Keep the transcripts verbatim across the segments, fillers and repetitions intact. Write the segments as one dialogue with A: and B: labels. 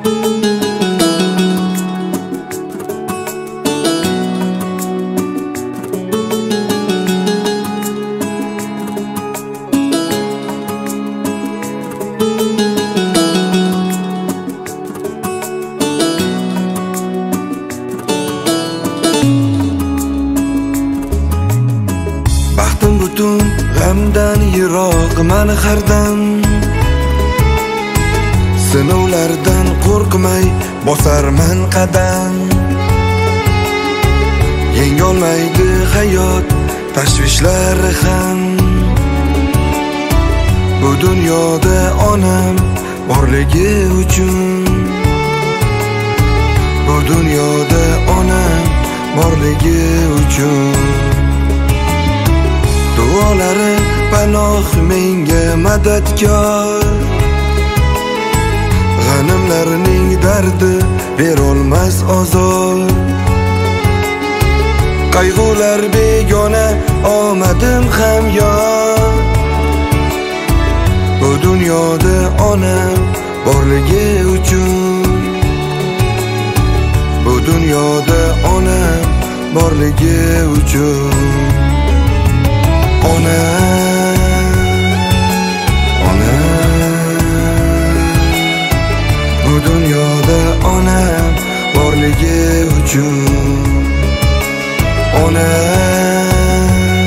A: Baxtim butun g'amdan yiroq mani hardam, sinovlardan qo'rqmay bosarman qadam. Yengolmaydi hayot tashvishlari ham, bu dunyoda onam borligi uchun, bu dunyoda onam borligi uchun. Duolari panoh menga madadkor, g'animlarning dardi berolmas ozor. Qayg'ular begona omadim ham yor, bu dunyoda onam borligi uchun, bu dunyoda onam borligi uchun. Onam, onam, bu dunyoda onam borligi uchun. Onam,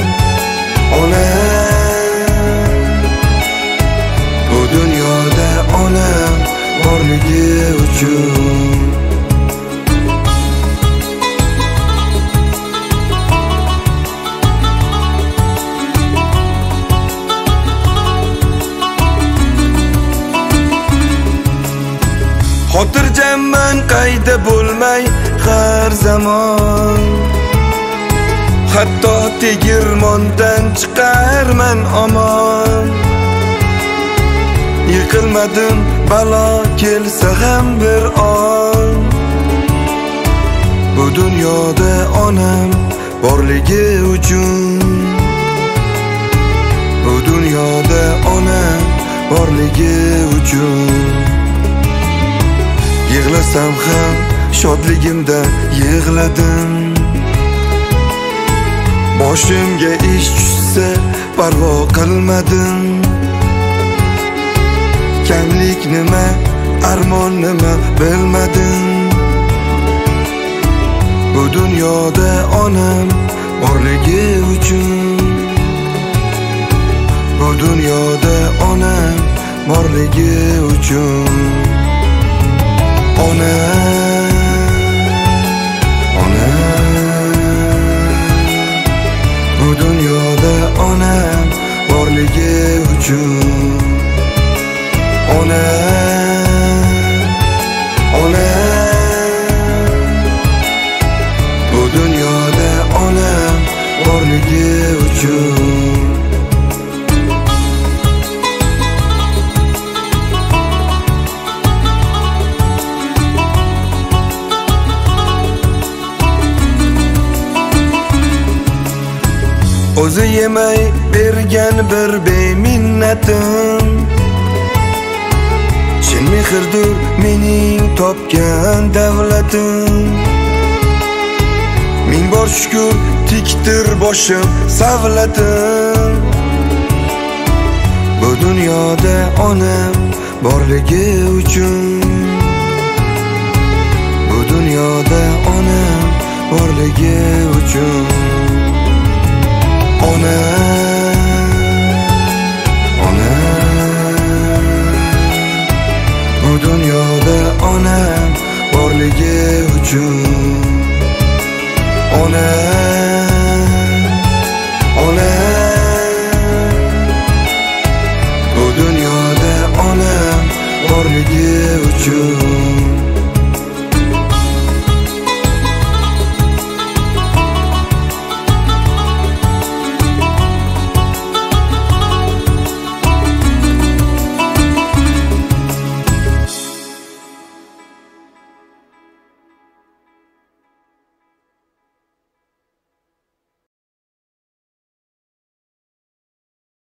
A: onam, bu dunyoda onam borligi uchun. Xotirjamman qayda bo'lmay har zamon, hatto tegirmondan chiqarman omon. Yiqilmadim balo kelsa ham bir on, bu dunyoda onam borligi uchun, bu dunyoda onam borligi uchun. Yig'lasam ham shodligimdan yig'ladim, boshimga ish tushsa parvo qilmadim. Kamlik nima, armon nima bilmadim, bu dunyoda onam borligi uchun, bu dunyoda onam borligi uchun. Onam, onam, bu dunyoda onam borligi uchun. Onam, onam, bu dunyoda onam borligi uchun. O'zi yemay bergan bir beminnatim, chin mehrdur mening topgan davlatim. Ming bor shukr tikdir boshim savlatim, bu dunyoda onam borligi uchun, bu dunyoda onam borligi uchun. Onam, onam, bu dunyoda onam borligi uchun. Onam, onam, bu dunyoda onam borligi uchun.